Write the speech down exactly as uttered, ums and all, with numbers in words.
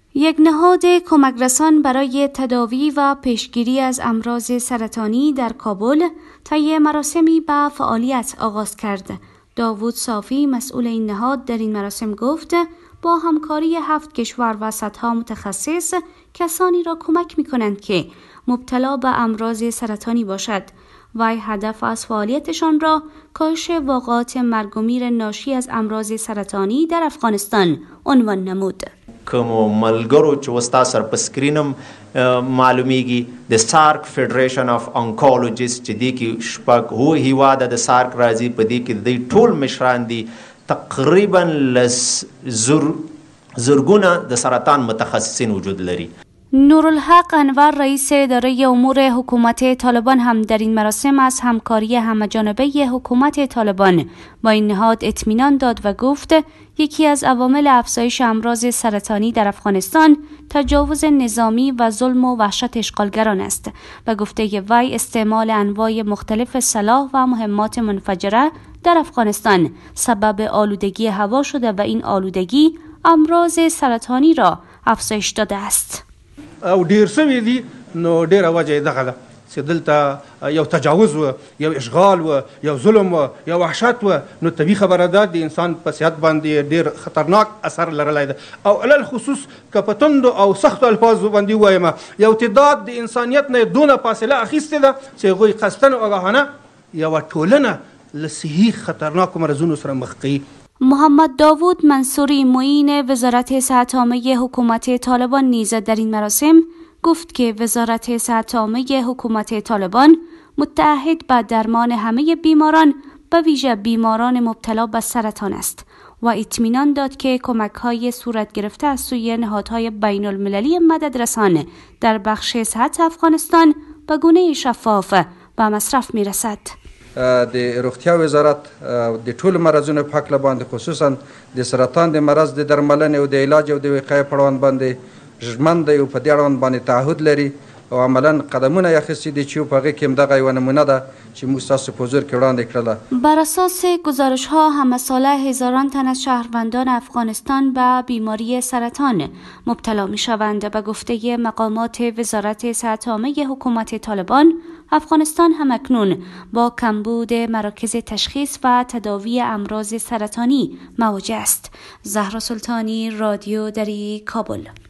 یک نهاد کمک رسان برای تداوی و پیشگیری از امراض سرطانی در کابل طی مراسمی به فعالیت آغاز کرد. داوود صافی مسئول این نهاد در این مراسم گفت با همکاری هفت کشور و صدها متخصص کسانی را کمک می کنند که مبتلا به امراض سرطانی باشد. وی هدف از فعالیتشان را کاهش واقعات مرگ و میر ناشی از امراض سرطانی در افغانستان عنوان نمود. کوم ملګرو چې وستا سر په سکرینم معلومیږي د سارک فدریشن اف انکولوجیست چې دی کې شپږ هو هیواده د سارک راځي په دې کې د ټول مشران دي تقریبا لس زر زرګونه د سرطان متخصصین وجود لري. نورالحق انور رئیس اداره امور حکومت طالبان هم در این مراسم از همکاری همه‌جانبه حکومت طالبان با این نهاد اطمینان داد و گفت یکی از عوامل افزایش امراض سرطانی در افغانستان تجاوز نظامی و ظلم و وحشت اشغالگران است و گفته وی استعمال انواع مختلف سلاح و مهمات منفجره در افغانستان سبب آلودگی هوا شده و این آلودگی امراض سرطانی را افزایش داده است. او ډیر سوي دي نو ډیره وجه دغه ده چې دلته یو تجاوز و یو اشغال و یو ظلم و یو وحشت و نو طبیعي خبره ده د انسان په صحت باندې ډیر خطرناک اثر لرلی ده او علل خصوص که په تندو او سختو الفاظو باندې ووایم یو تعداد د انسانیت نه دونه فاصله اخیستې ده چې هغوی قصدن او آګاهانه یوه ټولنه له صحي خطرناکو مرضونو سره مخ کوي. محمد داوود منصوری معین وزارت صحت عامه حکومت طالبان نیز در این مراسم گفت که وزارت صحت عامه حکومت طالبان متعهد به درمان همه بیماران به ویژه بیماران مبتلا به سرطان است و اطمینان داد که کمک‌های صورت گرفته از سوی نهادهای بین المللی مددرسان در بخش صحت افغانستان به گونه شفاف به مصرف می‌رسد. د روغتیا وزارت د ټولو مرضونو په هکله باندې خصوصا د سرطان د مرض د درملنې او د علاج او د وقایې په اړوند باندې ژمن دی او په دې اړوند باندې تعهد لري او عملا قدمونه یې اخیستي دي چې په هغې کې همدغه یوه نمونه ده چې موږ ستاسو په حضور کې وړاندې کړله. بر اساس گزارش‌ها همه ساله هزاران تن از شهروندان افغانستان به بیماری سرطان مبتلا می‌شوند. به گفته مقامات وزارت صحت عامه حکومت طالبان افغانستان همکنون با کمبود مراکز تشخیص و تداوی امراض سرطانی مواجه است. زهرا سلطانی، رادیو دری، کابل.